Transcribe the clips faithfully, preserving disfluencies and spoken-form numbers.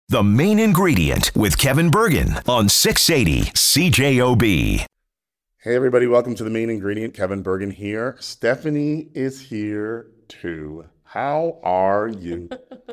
The Main Ingredient with Kevin Bergen on six eighty C J O B. Hey everybody, welcome to The Main Ingredient. Kevin Bergen here. Stephanie is here too. How are you?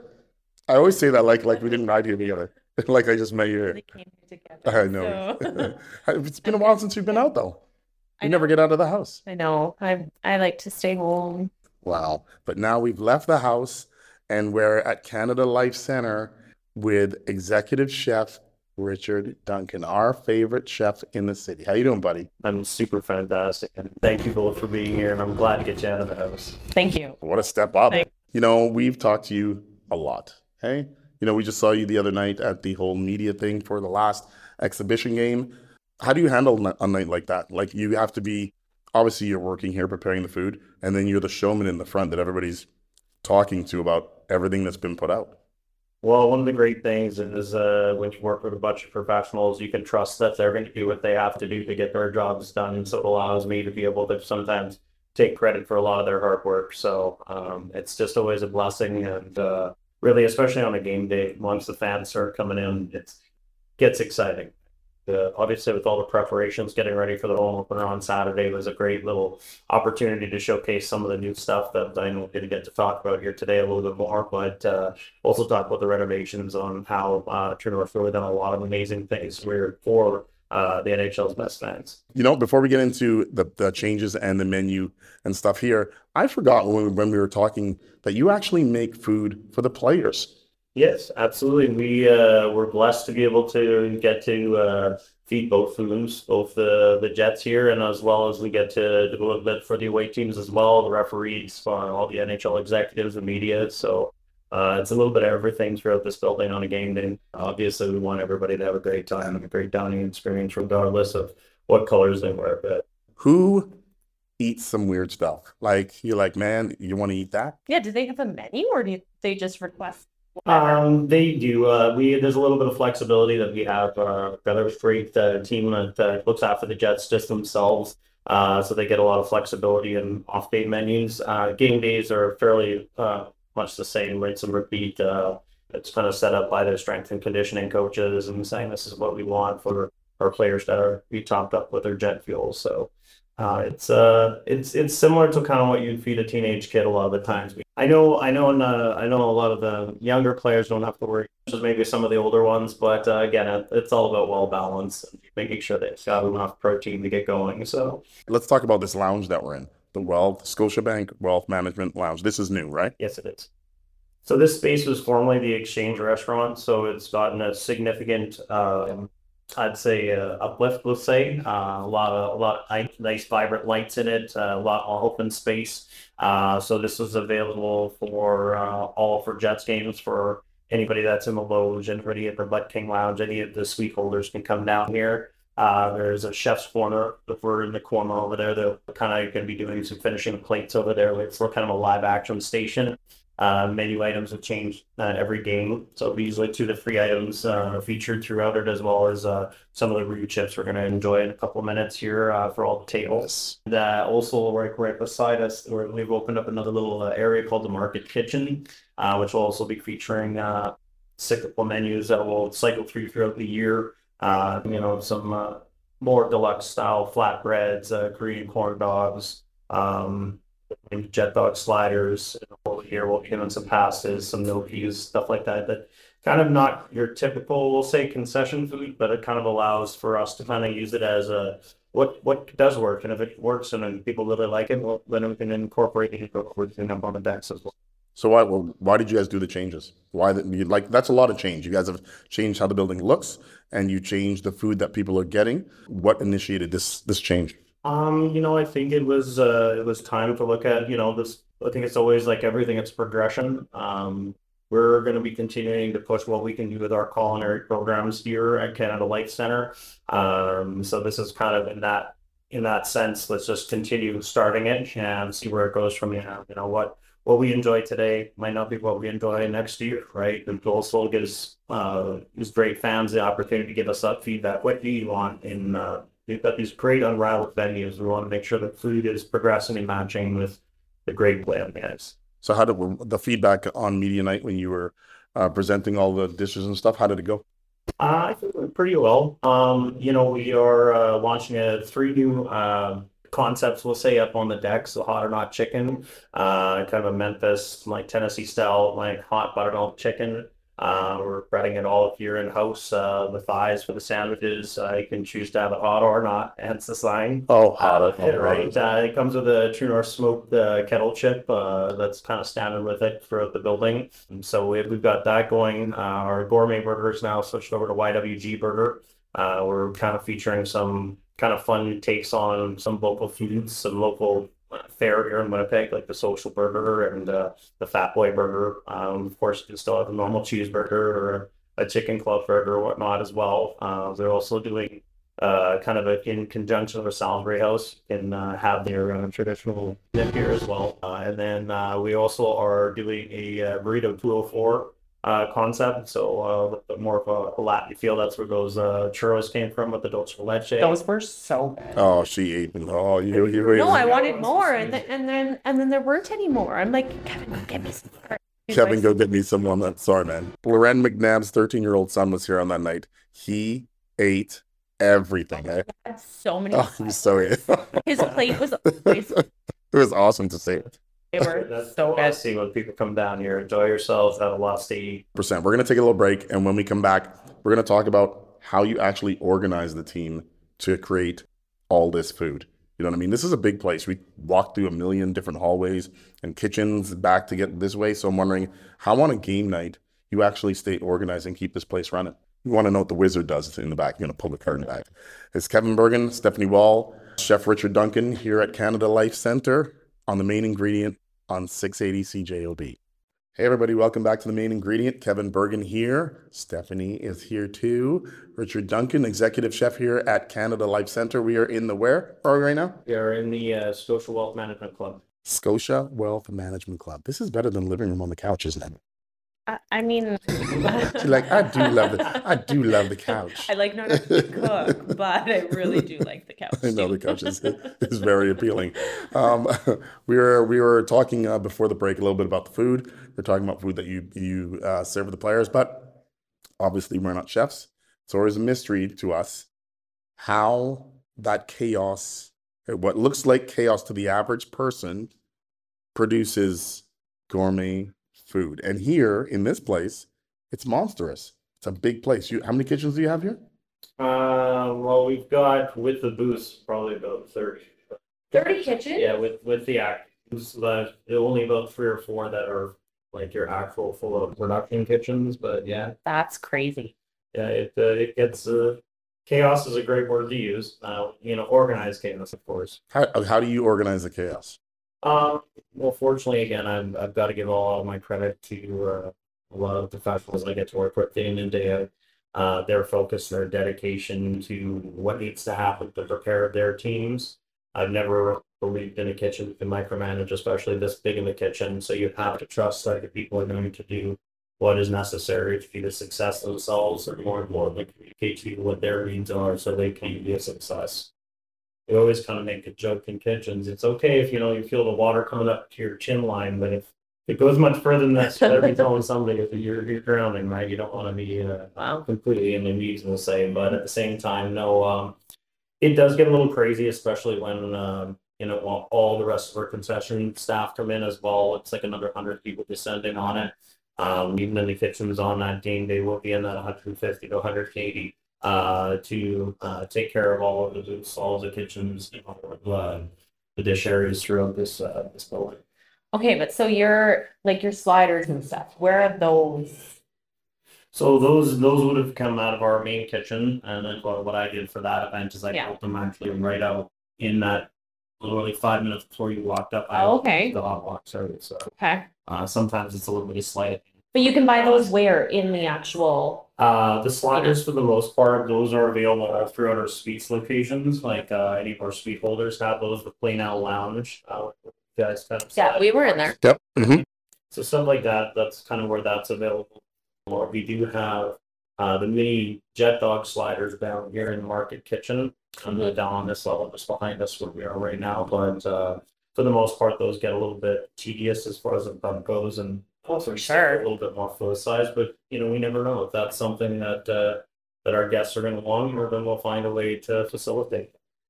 I always say that like like we didn't ride here together. Like I just met you here. They came here together. I know. So. It's been a while since you've been out though. I You never know. get out of the house. I know. I I like to stay home. Wow. But now we've left the house and we're at Canada Life Center with executive chef Richard Duncan, our favorite chef in the city. How you doing, buddy? I'm super fantastic, and thank you both for being here, and I'm glad to get you out of the house. Thank you. What a step up. Thanks. You know, we've talked to you a lot. Hey, you know, we just saw you the other night at the whole media thing for the last exhibition game. How do you handle a night like that? Like you have to be, obviously you're working here preparing the food, and then you're the showman in the front that everybody's talking to about everything that's been put out. Well, one of the great things is uh, when you work with a bunch of professionals, you can trust that they're going to do what they have to do to get their jobs done. So it allows me to be able to sometimes take credit for a lot of their hard work. So um, it's just always a blessing, and uh, really, especially on a game day, once the fans start coming in, it gets exciting. Uh, obviously, with all the preparations, getting ready for the home opener on Saturday was a great little opportunity to showcase some of the new stuff that I know we didn't get to talk about here today a little bit more, but uh, also talk about the renovations on how uh, True North really done a lot of amazing things we're for uh, the N H L's best fans. You know, before we get into the, the changes and the menu and stuff here, I forgot when we, when we were talking that you actually make food for the players. Yes, absolutely. We uh, were blessed to be able to get to uh, feed both foods, both the, the Jets here, and as well as we get to do a little bit for the away teams as well, the referees, uh, all the N H L executives and media. So uh, it's a little bit of everything throughout this building on a game day. Obviously, we want everybody to have a great time and a great dining experience, regardless of what colors they wear. But Who eats some weird stuff? Like, you're like, man, you want to eat that? Yeah, do they have a menu or do they just request whatever? Um, they do. Uh, we there's a little bit of flexibility that we have. Uh, got a great uh, team that uh, looks after the Jets just themselves, uh, so they get a lot of flexibility in off-day menus. Uh, game days are fairly uh, much the same, rinse and repeat. Uh, it's kind of set up by their strength and conditioning coaches and saying this is what we want for our players that are be topped up with their jet fuel. So. Uh, it's uh, it's it's similar to kind of what you'd feed a teenage kid a lot of the times. I know, I know, uh, I know a lot of the younger players don't have to worry, just maybe some of the older ones. But uh, again, it, it's all about well balance and making sure they've got enough protein to get going. So Let's talk about this lounge that we're in, the Wealth, Scotiabank Wealth Management Lounge. This is new, right? yes, it is. So this space was formerly the Exchange Restaurant, so it's gotten a significant, um, I'd say, uh, uplift. Let's say uh, a lot of a lot of nice, nice vibrant lights in it, uh, a lot of open space. Uh, so this is available for uh, all for Jets games for anybody that's in the lounge, anybody at the Butt King Lounge, any of the suite holders can come down here. Uh, there's a chef's corner. If we're in the corner over there, they're kind of going to be doing some finishing plates over there. It's kind of a live action station. Uh, menu items have changed uh, every game, so usually two to three items uh, are featured throughout it, as well as uh, some of the roux chips we're going to enjoy in a couple of minutes here uh, for all the tables. And, uh, also, right, right beside us, we're, we've opened up another little uh, area called the Market Kitchen, uh, which will also be featuring uh, cyclical menus that will cycle through throughout the year. Uh, you know, some uh, more deluxe style flatbreads, uh, Korean corn dogs. Um, Jet dog sliders over here. We'll get on some pastas, some milkies, stuff like that. That kind of not your typical, we'll say, concession food, but it kind of allows for us to kind of use it as a what what does work, and if it works and then people really like it, well, then we can incorporate it within up on the decks as well. So why well, why did you guys do the changes? Why that you like that's a lot of change. You guys have changed how the building looks, and you changed the food that people are getting. What initiated this this change? Um, you know, I think it was uh, it was time to look at, you know, this. I think it's always like everything, it's progression. Um, we're going to be continuing to push what we can do with our culinary programs here at Canada Life Center. Um, so this is kind of in that in that sense. Let's just continue starting it and see where it goes from here. You know what what we enjoy today might not be what we enjoy next year, right? And also gives uh, gives great fans the opportunity to give us that feedback. What do you want in uh, We've got these great unrivaled venues. We want to make sure that food is progressing and matching with the great play on the ice. So how did the feedback on media night when you were uh, presenting all the dishes and stuff? How did it go? Uh, I think we're pretty well. Um, you know, we are uh, launching a three new uh, concepts, we'll say, up on the deck. So hot or not chicken, uh, kind of a Memphis, like Tennessee style, like hot buttermilk chicken. Uh, we're breading it all here in house. Uh, the thighs for the sandwiches, uh, you can choose to have it hot or not. Hence the sign. Oh, hot. Uh, yeah, right. Uh, it comes with a True North smoked uh, kettle chip. Uh, that's kind of standard with it throughout the building. And so we, we've got that going. Uh, our gourmet burgers now switched over to Y W G Burger. Uh, we're kind of featuring some kind of fun takes on some local foods, some local fare here in Winnipeg, like the Social Burger and uh, the Fat Boy Burger. Um, of course, you can still have a normal cheeseburger or a chicken club burger or whatnot as well. Uh, they're also doing uh, kind of a, in conjunction with Salisbury House, and uh, have their uh, traditional dip here as well. Uh, and then uh, we also are doing a uh, burrito two oh four uh, concept, so uh, a little bit more of a, a Latin feel. That's where those uh, churros came from with the dulce de leche. Those were so good. Oh, she ate them. Oh, you, you No, I wanted more, and then and then and then there weren't any more. I'm like, Kevin, go get me some more. He's Kevin, like, go get me some on that. Sorry, man. Loren McNabb's thirteen-year-old son was here on that night. He ate everything. Eh? had so many. Oh, he was so His plate was always. It was awesome to see. They were That's so what I good. see when people come down here. Enjoy yourselves, have a lot to eat. Percent. We're gonna take a little break, and when we come back, we're gonna talk about how you actually organize the team to create all this food. You know what I mean? This is a big place. We walked through a million different hallways and kitchens back to get this way. So I'm wondering how on a game night you actually stay organized and keep this place running. You want to know what the wizard does in the back. You're gonna pull the curtain back. It's Kevin Bergen, Stephanie Wall, Chef Richard Duncan here at Canada Life Center on the Main Ingredient on six eighty C J O B. Hey everybody, welcome back to the Main Ingredient. Kevin Bergen here. Stephanie is here too. Richard Duncan, executive chef here at Canada Life Center. We are in the where are we right now? We are in the uh, Scotia Wealth Management Club. Scotia Wealth Management Club. This is better than living room on the couch, isn't it? I, I mean, She's like, I do love the, I do love the couch. I like not to cook, but I really do like the couch. I know too. the couch is, is very appealing. Um, we were we were talking uh, before the break a little bit about the food. We're talking about food that you you uh, serve the players, but obviously we're not chefs. It's always a mystery to us how that chaos, what looks like chaos to the average person, produces gourmet food. And here in this place, it's monstrous. It's a big place. You, how many kitchens do you have here? Uh, well, we've got with the booths probably about thirty. thirty kitchens? Yeah, with with the actors, but only about three or four that are like your actual full of production kitchens. But yeah, That's crazy. yeah, it uh, it gets uh, chaos is a great word to use. Uh, you know, organized chaos, of course. How, how do you organize the chaos? Um, well, fortunately, again, I'm, I've got to give all of my credit to uh, a lot of professionals I get to work with day in and day out. Uh, their focus, their dedication to what needs to happen to prepare their teams. I've never believed in a kitchen you can micromanage, especially this big in the kitchen. So you have to trust that the people are going to do what is necessary to be the success themselves, and more importantly, communicate to you what their needs are so they can be a success. We always kind of make a joke in kitchens. It's okay if you know you feel the water coming up to your chin line, but if it goes much further than that, you better be telling somebody that you're you're drowning, right? You don't want to be uh, Wow. completely in the weeds, we'll say. But at the same time, no, um, it does get a little crazy, especially when um, you know all, all the rest of our concession staff come in as well. It's like another hundred people descending on it. Um, even in the kitchens on that game day, we'll be in that one hundred fifty to one hundred eighty. Uh, to uh, take care of all of the booths, all of the kitchens, you know, uh, the dish areas throughout this uh, this building. Okay, but so you're like your sliders and stuff. Where are those? So those those would have come out of our main kitchen, and then what, what I did for that event is I Yeah. built them actually right out in that literally five minutes before you walked up. I Oh, okay. the hot box service. So Okay. uh, sometimes it's a little bit slight. But you can buy those where? In the actual. Uh, the sliders, for the most part, those are available all throughout our suites locations. Like uh, any of our suite holders have those with Plain Out Lounge. Uh, you guys kind of Yeah, we were in there. Yep. Mm-hmm. So stuff like that. That's kind of where that's available. Or we do have uh, the mini Jet Dog sliders down here in the Market Kitchen, and they're down on this level, just behind us where we are right now. But uh, for the most part, those get a little bit tedious as far as the pub goes, and Also, For a sure. little bit more full size, but you know, we never know if that's something that uh, that our guests are going to want, or then we'll find a way to facilitate.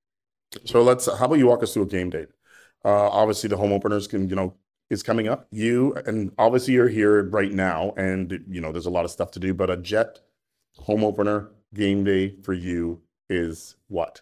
So let's, how about you walk us through a game date? Uh, obviously the home openers can, you know, is coming up. You, and obviously you're here right now and, you know, there's a lot of stuff to do, but a Jet home opener game day for you is what?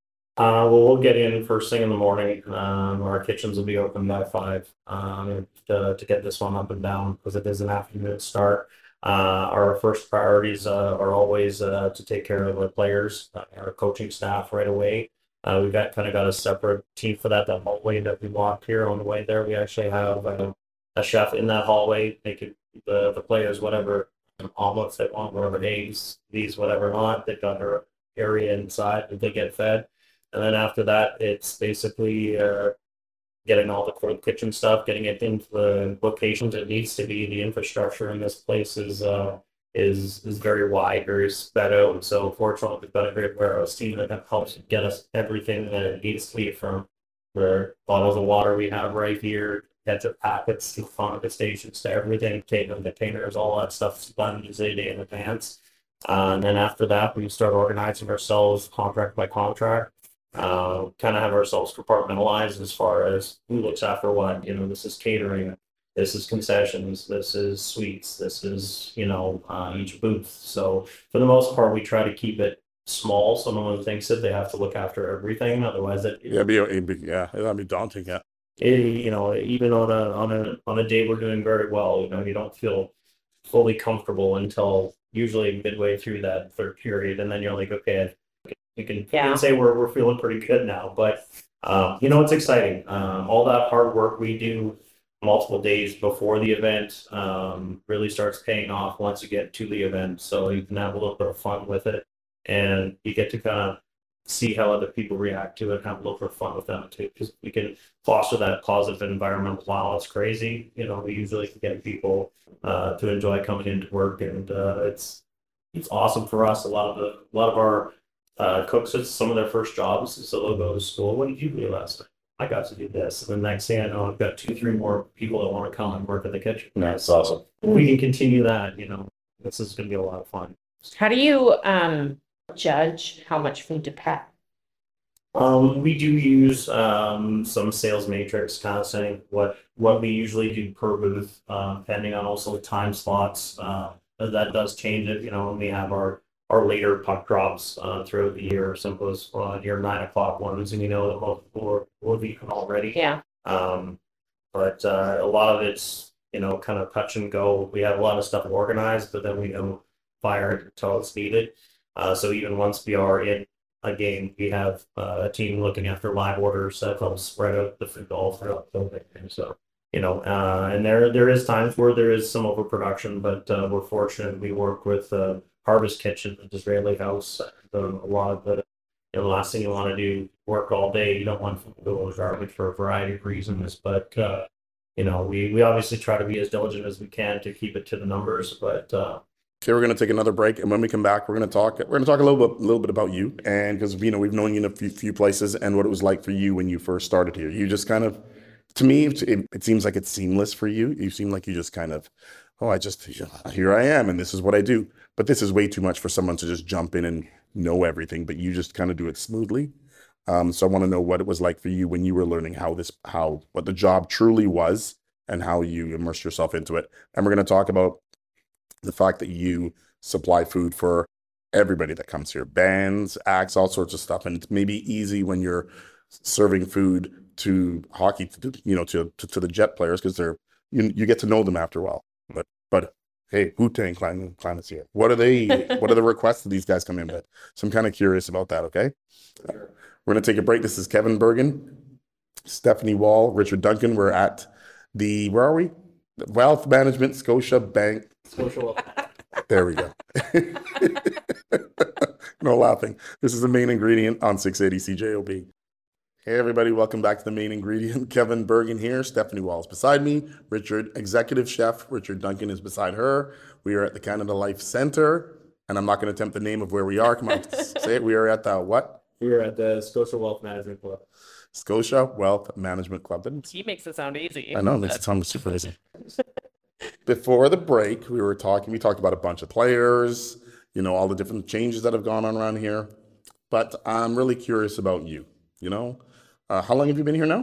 Uh, well, we'll get in first thing in the morning. Um, our kitchens will be open by five um, to, to get this one up and down because it is an afternoon start. Uh, our first priorities uh, are always uh, to take care of our players, uh, our coaching staff right away. Uh, we've got kind of got a separate team for that. That hallway that we walked here on the way there, we actually have uh, a chef in that hallway. They could the the players whatever omelets they want, whatever eggs, these whatever not. They've got their area inside that they get fed. And then after that, it's basically uh, getting all the kitchen stuff, getting it into the locations it needs to be. The infrastructure in this place is uh, is is very wide, very spread out. So fortunately, we've got a great warehouse team that helps get us everything that it needs to be, from the bottles of water we have right here, ketchup packets, to Hanukkah stations, to everything, taking containers, all that stuff's done usually a day in advance. Uh, and then after that, we start organizing ourselves contract by contract. Uh, kind of have ourselves compartmentalized as far as who looks after what. You know, this is catering, this is concessions, this is suites, this is, you know, uh, each booth. So for the most part, we try to keep it small so no one thinks that they have to look after everything. Otherwise, it Yeah, be, it'd be, yeah, that'd be daunting. Yeah, it, you know, even on a on a on a day we're doing very well, you know, you don't feel fully comfortable until usually midway through that third period, and then you're like, okay, you can, Yeah. you can say we're we're feeling pretty good now. But um, you know, it's exciting. Um, all that hard work we do multiple days before the event um, really starts paying off once you get to the event. So you can have a little bit of fun with it, and you get to kind of see how other people react to it and have a little bit of fun with them too, because we can foster that positive environment while it's crazy. You know, we usually can get people uh, to enjoy coming into work, and uh, it's it's awesome for us. A lot of the a lot of our uh, cooks, it's some of their first jobs, so they'll go to school. What did you do last night? I got to do this. And the next thing I know, I've got two, three more people that want to come and work in the kitchen. that's awesome. If we can continue that, you know, this is going to be a lot of fun. How do you um judge how much food to prep? Um, we do use um, some sales matrix kind of saying what what we usually do per booth, uh, depending on also the time slots. Uh, that does change it. You know, when we have our our later puck drops uh, throughout the year, simple as uh, your nine o'clock ones, and you know that most people will be already. Yeah. Um, but uh, a lot of it's, you know, kind of touch and go. We have a lot of stuff organized, but then we don't fire it until it's needed. Uh, so even once we are in a game, we have uh, a team looking after live orders that helps spread out the food all throughout the building. So, you know, uh, and there there is times where there is some overproduction, but uh, we're fortunate. We work with uh, Harvest Kitchen, the Disraeli House. The, a lot of the, you know, the last thing you want to do, work all day. You don't want to go to garbage for a variety of reasons, but uh, you know, we we obviously try to be as diligent as we can to keep it to the numbers, but. Uh, Okay, we're going to take another break, and when we come back, we're going to talk. We're going to talk a little bit, a little bit about you, and because you know we've known you in a few, few places, and what it was like for you when you first started here. You just kind of, to me, it, it seems like it's seamless for you. You seem like you just kind of, oh, I just here I am, and this is what I do. But this is way too much for someone to just jump in and know everything. But you just kind of do it smoothly. Um, so I want to know what it was like for you when you were learning how this, how what the job truly was, and how you immersed yourself into it. And we're going to talk about the fact that you supply food for everybody that comes here, bands, acts, all sorts of stuff. And it's maybe easy when you're serving food to hockey, to, you know, to, to, to the Jet players, because they're, you, you get to know them after a while. But, but hey, Wu-Tang Clan, Clan is here. What are they, what are the requests that these guys come in with? So I'm kind of curious about that, okay? We're going to take a break. This is Kevin Bergen, Stephanie Wall, Richard Duncan. We're at the, where are we? Wealth Management Scotia Bank. Social. There we go. No laughing. This is the main ingredient on six eighty C J O B. Hey, everybody. Welcome back to the main ingredient. Kevin Bergen here. Stephanie Wall is beside me. Richard, executive chef. Richard Duncan is beside her. We are at the Canada Life Center, and I'm not going to attempt the name of where we are. Come on, say it. We are at the what? We are at the Scotia Wealth Management Club. Scotia Wealth Management Club. He makes it sound easy. I know. It makes it sound super easy. before the break, we were talking, we talked about a bunch of players, you know, all the different changes that have gone on around here. But I'm really curious about you, you know? Uh, how long have you been here now?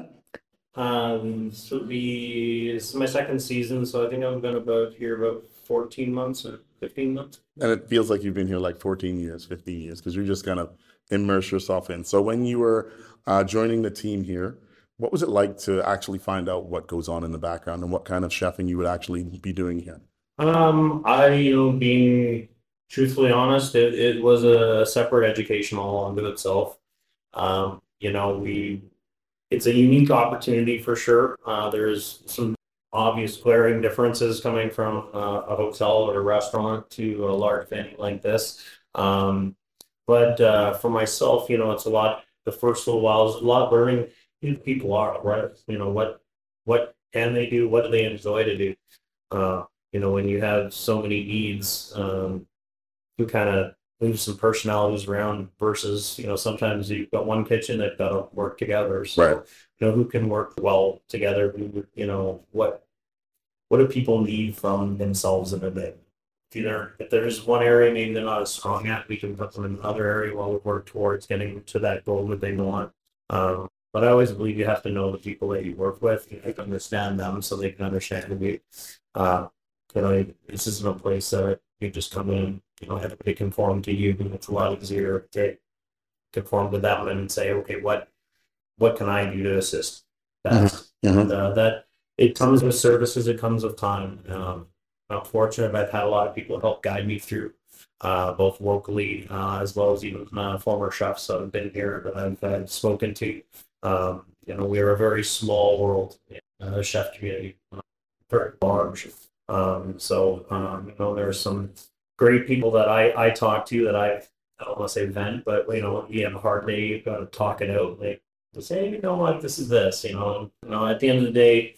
Um, this would be, this is my second season, so I think I've been about here about fourteen months or fifteen months. And it feels like you've been here like fourteen years, fifteen years, because you just kind of immerse yourself in. So when you were uh, joining the team here, what was it like to actually find out what goes on in the background and what kind of chefing you would actually be doing here? Um, I, you know, being truthfully honest, it, it was a separate education all unto itself. Um, you know, we, it's a unique opportunity for sure. Uh, there's some obvious glaring differences coming from uh, a hotel or a restaurant to a large venue like this. Um, but uh, for myself, you know, it's a lot, the first little while is a lot learning who people are, right? You know, what, what can they do? What do they enjoy to do? Uh, you know, when you have so many needs, um, you kind of move some personalities around versus, you know, sometimes you've got one kitchen that got to work together. So, Right. you know, who can work well together? Who, you know, what, what do people need from themselves in a day? If either, if there's one area maybe they're not as strong at, we can put them in another area while we work towards getting to that goal that they want. Um, but I always believe you have to know the people that you work with. You have to understand them so they can understand you. Uh, you know, this isn't a place that you just come in, you know, everybody conform to you. It's a lot easier to conform to them and say, okay, what what can I do to assist that? Mm-hmm. And, uh, that it comes with services, it comes with time. Um, I'm fortunate I've had a lot of people help guide me through, uh, both locally uh, as well as even uh, former chefs that have been here that I've, I've spoken to. Um, you know, we're a very small world, uh, chef community, uh, very large. Um, so, um, you know, there's some great people that I, I talk to that I, I don't want to say vent, but, you know, you have a hard day, you've got to talk it out. Like, to say, you know what, this is this, you know, and, you know, at the end of the day,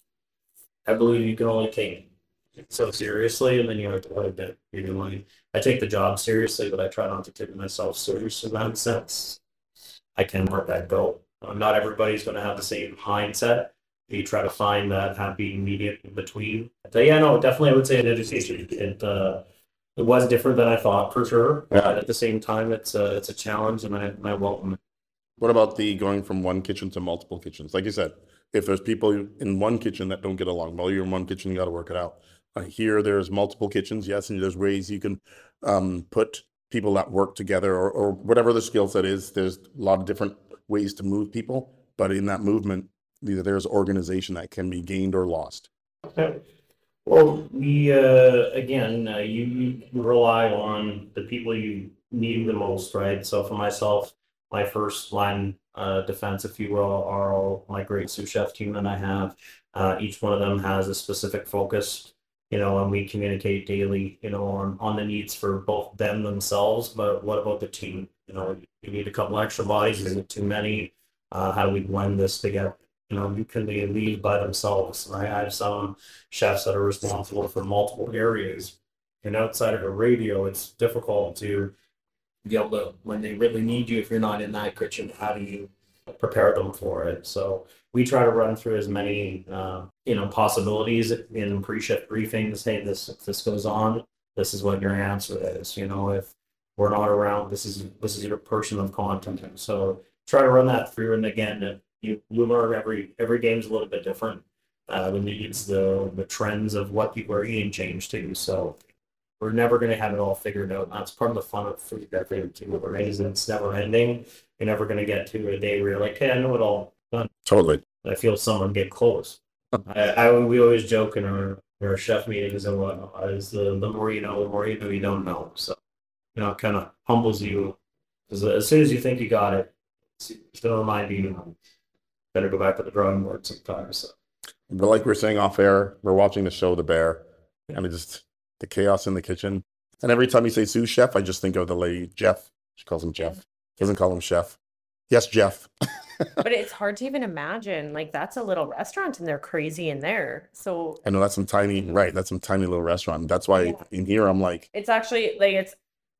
I believe you can only take it so seriously, and then you have to let it. You know, like, I take the job seriously, but I try not to take myself serious in that sense. I can work that goal. Uh, not everybody's going to have the same mindset. You try to find that happy medium in between. But yeah, no, definitely, I would say an education. It uh, it was different than I thought for sure. Yeah. But at the same time, it's a it's a challenge, and I and I welcome it. What about the going from one kitchen to multiple kitchens? Like you said, if there's people in one kitchen that don't get along, well, you're in one kitchen, you got to work it out. Uh, here, there's multiple kitchens, yes, and there's ways you can um, put people that work together or, or whatever the skill set is. There's a lot of different ways to move people, but in that movement, there's organization that can be gained or lost. Okay. Well, we uh, again, uh, you, you rely on the people you need the most, right? So for myself, my first line uh, defense, if you will, are all my great sous chef team that I have. Uh, each one of them has a specific focus, you know, and we communicate daily, you know, on, on the needs for both them themselves, but what about the team? You know, you need a couple extra bodies, is it too many? Uh, how do we blend this together? You know, you can be a lead by themselves. Right? I have some chefs that are responsible for multiple areas, and outside of a radio, it's difficult to be able to, when they really need you, if you're not in that kitchen, how do you prepare them for it? So we try to run through as many, uh, you know, possibilities in pre-shift briefings. Hey, this if this goes on, this is what your answer is. You know, if we're not around, this is this is your person of contact. So try to run that through, and again, you you learn every every game's a little bit different. Uh, the needs, the the trends of what people are eating change too. So we're never going to have it all figured out. That's part of the fun of food that they do. Right? Is it's never ending. You're never going to get to a day where you're like, hey, I know it all. Done. Totally. I feel someone get close. I, I we always joke in our, our chef meetings and whatnot is the the more you know, the more you know you don't know. So you know, it kind of humbles you because as soon as you think you got it, it's, it's going to remind you, you know, better go back to the drawing board sometimes. So. But like we're saying off air, we're watching the show The Bear, and it just the chaos in the kitchen. And every time you say sous chef, I just think of the lady Jeff. She calls him Jeff. Doesn't call him chef. Yes, Jeff. But it's hard to even imagine. Like, that's a little restaurant and they're crazy in there. So I know that's some tiny, right? That's some tiny little restaurant. That's why Yeah. in here I'm like, it's actually like it's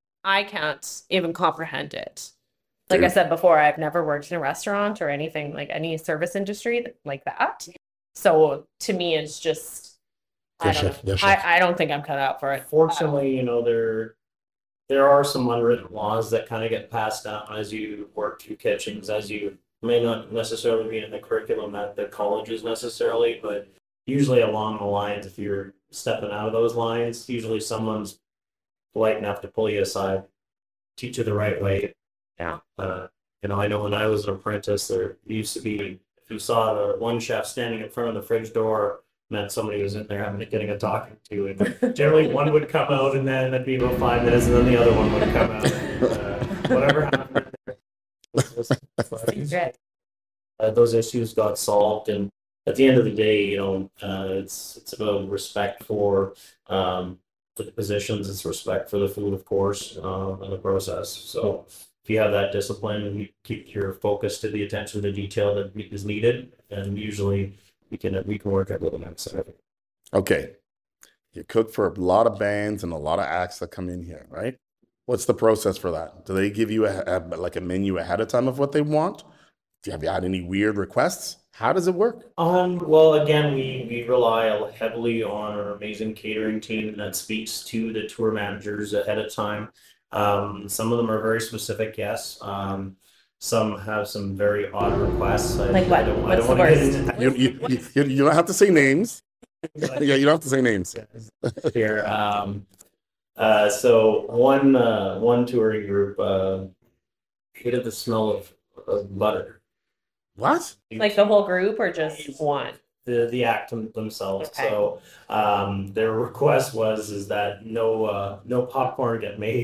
I can't even comprehend it. Like I Dude. said before, I've never worked in a restaurant or anything like any service industry like that. So to me, it's just I don't know. I, I don't think I'm cut out for it. Fortunately, you know, there there are some unwritten laws that kind of get passed down as you work through kitchens, as you may not necessarily be in the curriculum at the colleges necessarily, but usually along the lines, if you're stepping out of those lines, usually someone's polite enough to pull you aside, teach you the right way. Yeah. Uh, you know, I know when I was an apprentice, there used to be, if you saw the one chef standing in front of the fridge door, meant somebody was in there having getting a talking to, and generally one would come out, and then it'd be about five minutes, and then the other one would come out. And, uh, whatever happened there, was, was, was, uh, those issues got solved, and at the end of the day, you know, uh, it's it's about respect for um, for the positions, it's respect for the food, of course, uh, and the process. So if you have that discipline and you keep your focus to the attention to detail that is needed, and usually we can we can work at little next. Okay, you cook for a lot of bands and a lot of acts that come in here, right? What's the process for that? Do they give you a, a like a menu ahead of time of what they want? Have you had any weird requests? How does it work? Um, well, again, we, we rely heavily on our amazing catering team that speaks to the tour managers ahead of time. Um, some of them are very specific, yes. Um, some have some very odd requests. I, like what? I don't, What's I don't the worst? into, You, you, you, you don't have to say names. Yeah, you don't have to say names. Here, um, uh, so one uh, one touring group uh, hated the smell of, of butter. What? Like the whole group or just one? The the act themselves. Okay. So um, their request was is that no uh, no popcorn get made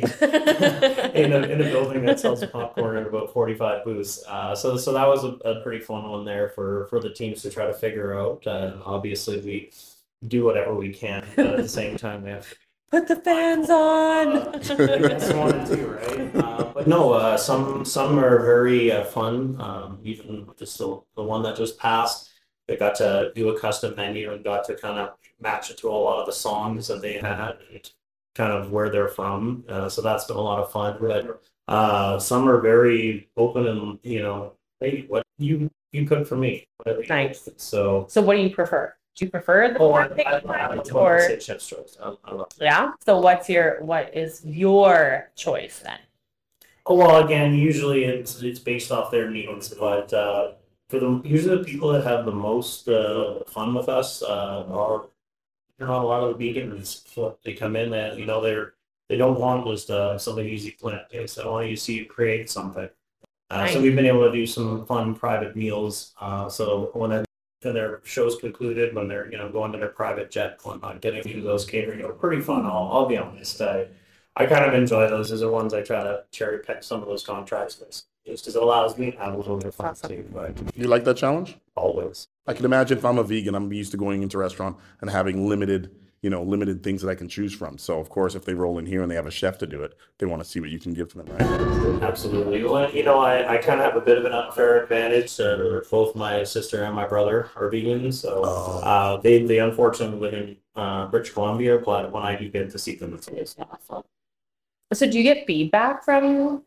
in a in a building that sells popcorn at about forty-five booths. Uh, so so that was a, a pretty fun one there for for the teams to try to figure out. Uh, obviously, we do whatever we can, but at the same time, we have to put the fans on. Uh, I guess one and two, right? Uh, but no, uh, some some are very uh, fun. Um, even just the, the one that just passed, they got to do a custom menu and got to kind of match it to a lot of the songs that they had and kind of where they're from. Uh, so that's been a lot of fun. But uh, some are very open and, you know, hey, what you you cook for me? Whatever you Nice. cook. So. So what do you prefer? Do you prefer the Oh, I, classic I, I, ones, I or say chef's choice. I, I love it. yeah? So what's your what is your choice then? Oh, well, again, usually it's it's based off their needs, but uh, for the usually the people that have the most uh, fun with us uh, are you know a lot of the vegans. They come in and you know they're they don't want just uh, something easy plant based. They want you to see you create something. Uh, Nice. So we've been able to do some fun private meals. Uh, so when they're when their show's concluded, when they're you know going to their private jet, whatnot, getting to those catering are pretty fun. I'll I'll be honest. I I kind of enjoy those. Those are ones I try to cherry pick some of those contracts with, just because it allows me to have a little bit of fun Awesome. too. But You like that challenge? always, I can imagine if I'm a vegan, I'm used to going into a restaurant and having limited, you know, limited things that I can choose from. So of course, if they roll in here and they have a chef to do it, they want to see what you can give to them, right? absolutely. Well, you know, I, I kind of have a bit of an unfair advantage. Uh, both my sister and my brother are vegans, so Oh. uh, they they unfortunately live in uh, British Columbia. But when I do get to see them, it's always awesome. So do you get feedback from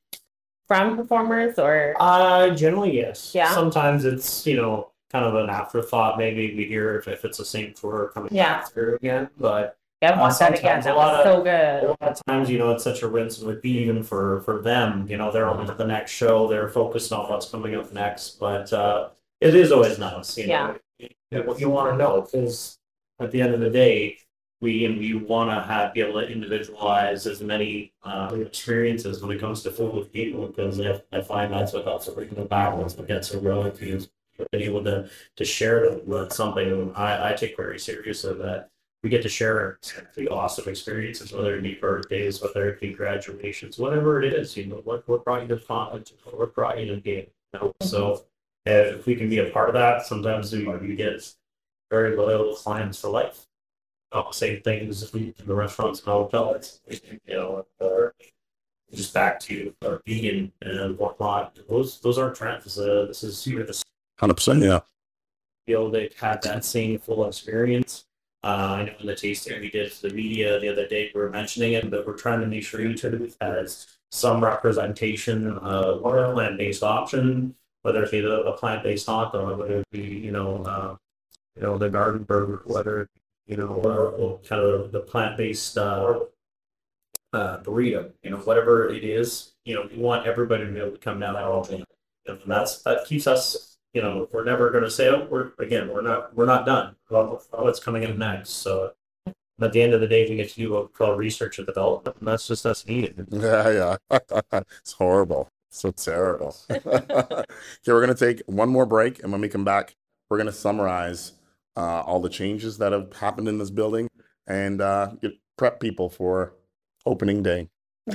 from performers or Uh, generally, yes. Yeah. Sometimes it's, you know, kind of an afterthought. Maybe we hear if, if it's the same tour coming Yeah. through again. But yeah, I watched that again. sometimes a That lot was of- so a good. lot of times, you know, it's such a rinse and repeat even for, for them. You know, they're on to the next show. They're focused on what's coming up next. But uh, it is always nice, you know, what you want to know. Because at the end of the day, we and we want to have be able to individualize as many uh, experiences when it comes to food with people, because I, I find that's what helps bring them back. That's what gets a relative is being able to to share with something I, I take very serious of that. We get to share the awesome experiences, whether it be birthdays, whether it be graduations, whatever it is. You know, what what brought you to college, what brought you to the game. You know? So if we can be a part of that, sometimes we, we get very loyal clients for life. Oh, same things in the restaurants and hotels, you know, or just back to our vegan and whatnot. Those those aren't trends. Uh, this is here to one hundred percent, yeah. feel they've had that same full experience. Uh, I know in the tasting we did for the media the other day, we were mentioning it, but we're trying to make sure each of it has some representation of a plant-based option, whether it be the, a plant-based hot dog, whether it be, you know, uh, you know, the garden burger, whether it you know, or kind of the plant-based uh, uh, burrito, you know, whatever it is, you know, we want everybody to be able to come down and and that's that keeps us, you know, we're never going to say, oh, we're again, we're not we're not done. What's coming in next? So at the end of the day, we get to do what we call research and development, and that's just us needed. Yeah, yeah. It's horrible. So terrible. Okay, we're going to take one more break, and when we come back, we're going to summarize uh, all the changes that have happened in this building and uh, prep people for opening day,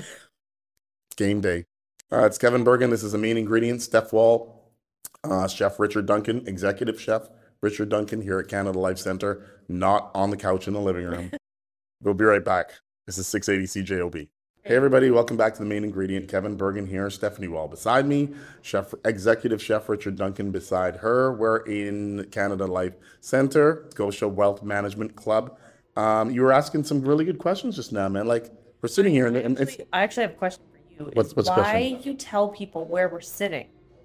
game day. Uh, it's Kevin Bergen. This is the Main Ingredients. Steph Wall, uh, Chef Richard Duncan, Executive Chef Richard Duncan here at Canada Life Center, not on the couch in the living room. We'll be right back. This is six eighty C J O B. Hey everybody, welcome back to the Main Ingredient. Kevin Bergen here, Stephanie Wall beside me, Chef Executive Chef Richard Duncan beside her. We're in Canada Life Center, Scotia Wealth Management Club. Um, you were asking some really good questions just now, man. Like we're sitting here and, and it's. I actually have a question for you. What's, what's the why question? you tell people where we're sitting?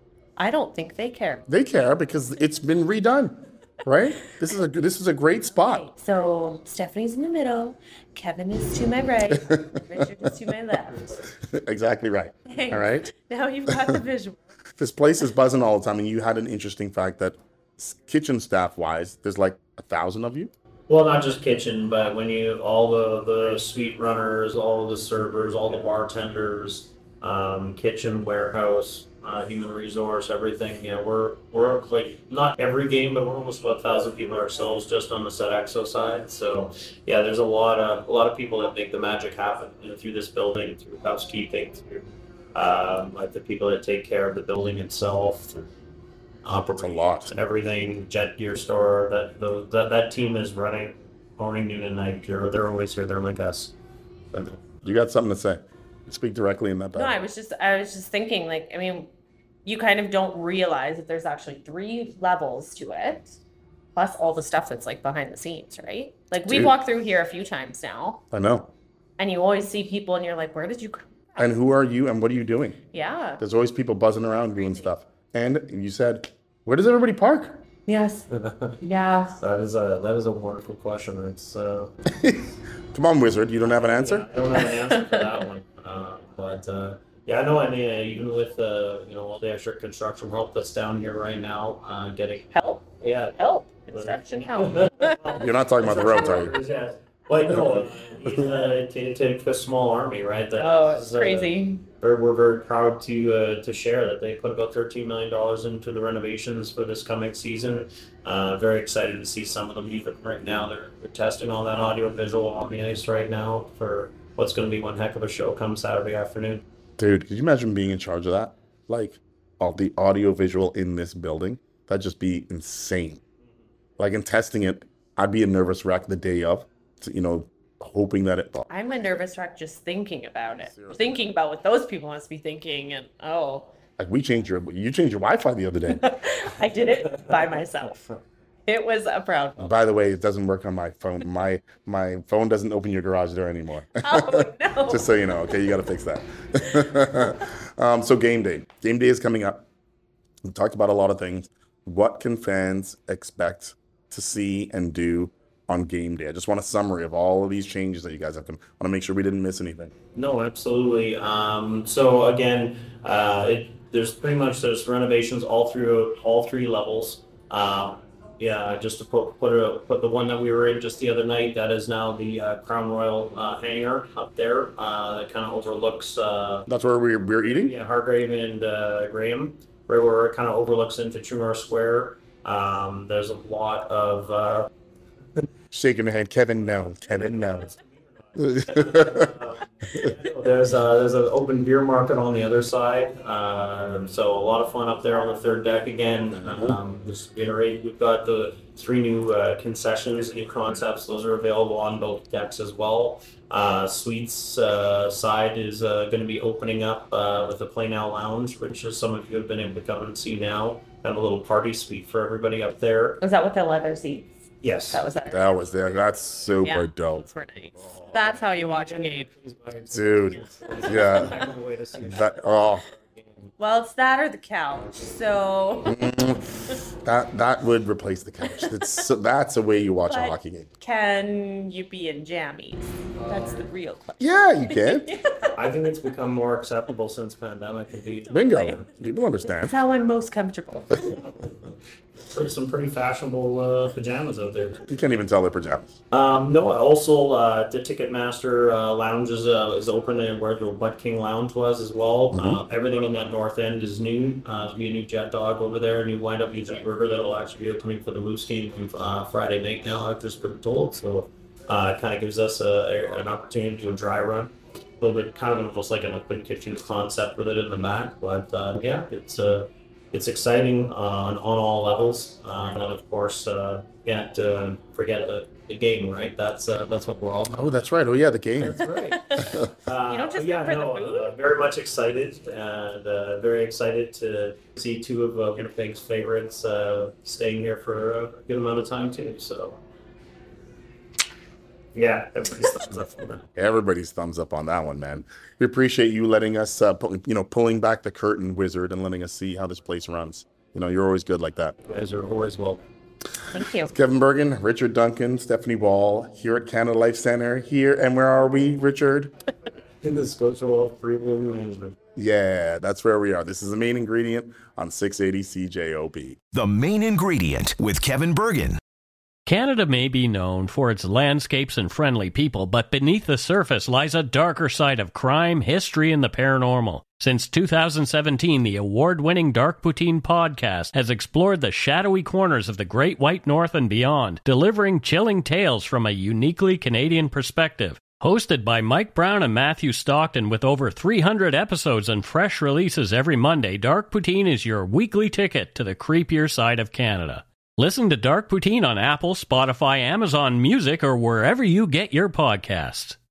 I don't think they care. They care because it's been redone, right? This is a this is a great spot. So Stephanie's in the middle, Kevin is to my right, Richard is to my left. Exactly right. Thanks. All right. Now you've got the visual. This place is buzzing all the time, and you had an interesting fact that s- kitchen staff wise, there's like a thousand of you. Well, not just kitchen, but when you all the the suite runners, all the servers, all the bartenders, um, kitchen, warehouse, uh, human resource, everything. Yeah, we're we're like not every game, but we're almost about a thousand people ourselves just on the Sodexo side. So yeah, there's a lot of a lot of people that make the magic happen, you know, through this building, through housekeeping, through um, like the people that take care of the building itself. Through operations, lot. everything, Jet Gear Store, that the, that that team is running morning, noon, and night. They're, they're always here. They're like us. You got something to say? Speak directly in that. No, I was just I was just thinking, like, I mean, you kind of don't realize that there's actually three levels to it, plus all the stuff that's like behind the scenes, right? Like we Dude. walked through here a few times now, I know. and you always see people, and you're like, where did you come from? And who are you, and what are you doing? Yeah. There's always people buzzing around doing stuff. And you said, where does everybody park? Yes. Yeah. That is a that is a wonderful question. It's uh, Come on, wizard. You don't have an answer? I don't have an answer for that one. Uh, but uh, yeah, no, I mean, uh, even with uh, you know all the extra construction help that's down here right now, uh, getting Help. yeah Help. Construction help. You're not talking about the roads, are you? Yeah. Like no, uh, to, to take a small army, right? That Oh, it's is, uh, crazy. We're, we're very proud to uh, to share that they put about thirteen million dollars into the renovations for this coming season. Uh, very excited to see some of them even right now. They're, they're testing all that audio visual on the ice right now for what's going to be one heck of a show come Saturday afternoon. Dude, could you imagine being in charge of that? Like, all the audio visual in this building? That'd just be insane. Like, in testing it, I'd be a nervous wreck the day of, you know, hoping that it. I'm a nervous wreck just thinking about it. Thinking about what those people must be thinking, and oh, Like, we changed your, you changed your Wi-Fi the other day. I did it by myself. It was a proud moment. By the way, it doesn't work on my phone. My my phone doesn't open your garage door anymore. Oh no. Just so you know, okay, you got to fix that. um, so game day. Game day is coming up. We talked about a lot of things. What can fans expect to see and do on game day? I just want a summary of all of these changes that you guys have done. I want to make sure we didn't miss anything. No, absolutely. Um, so again, uh, it, there's pretty much there's renovations all through all three levels. Um, yeah, just to put put a, put the one that we were in just the other night. That is now the uh, Crown Royal uh, hangar up there. Uh, that kind of overlooks. Uh, That's where we're, we're eating? yeah, Hargrave and uh, Graham, right where it kind of overlooks into True North Square. Um, there's a lot of. Uh, Shaking your head. Kevin, no. Kevin, no. There's uh there's an open beer market on the other side, uh, so a lot of fun up there on the third deck again. Um, just to reiterate, we've got the three new uh, concessions, new concepts. Those are available on both decks as well. Uh, Suites uh, side is uh, going to be opening up uh, with the Play Now Lounge, which is some of you have been able to come and see now. Kind of a little party suite for everybody up there. Was that with the leather seats? Yes. That was that. That was there. That's super Yeah. dope. Those were nice. That's how you watch a game. Dude. Yeah. Way to see That, oh, Well, it's that or the couch. So That that would replace the couch. That's so, that's a way you watch a But- hockey game. can you be in jammies? That's the real question. Yeah, you can. I think it's become more acceptable since pandemic. Indeed. Bingo. People understand. That's how I'm most comfortable. There's some pretty fashionable uh, pajamas out there. You can't even tell they're pajamas. Um, no, also uh, the Ticketmaster uh, lounge is, uh, is open, and where the Butt King Lounge was as well. Uh, everything in that north end is new. Uh, there'll be a new Jet Dog over there, a new Wind Up Music River that'll actually be opening for the Moose game uh, Friday night now, I've just been told. So uh, it kind of gives us a, a, an opportunity to do a dry run. A little bit kind of almost like an open kitchen concept with it in the back. But uh, yeah, it's uh, it's exciting on, on all levels. Uh, and of course, uh, can't uh, forget the, the game, right? That's uh, that's what we're all Oh, that's right. Oh, yeah, the game. That's right. Uh, You don't just yeah, go for the no, food? uh, very much excited and uh, very excited to see two of uh, Winnipeg's favorites uh, staying here for a good amount of time too. So, yeah, everybody's thumbs up for them. Everybody's thumbs up on that one, man. We appreciate you letting us, uh, pu- you know, pulling back the curtain, Wizard, and letting us see how this place runs. You know, you're always good like that. You guys are always welcome. Thank you. Kevin Bergen, Richard Duncan, Stephanie Wall, here at Canada Life Center. Here, and where are we, Richard? In the Scotia Free Room Management. Yeah, that's where we are. This is the main ingredient on six eighty C J O B. The Main Ingredient with Kevin Bergen. Canada may be known for its landscapes and friendly people, but beneath the surface lies a darker side of crime, history, and the paranormal. Since two thousand seventeen, the award-winning Dark Poutine podcast has explored the shadowy corners of the Great White North and beyond, delivering chilling tales from a uniquely Canadian perspective. Hosted by Mike Brown and Matthew Stockton with over three hundred episodes and fresh releases every Monday, Dark Poutine is your weekly ticket to the creepier side of Canada. Listen to Dark Poutine on Apple, Spotify, Amazon Music, or wherever you get your podcasts.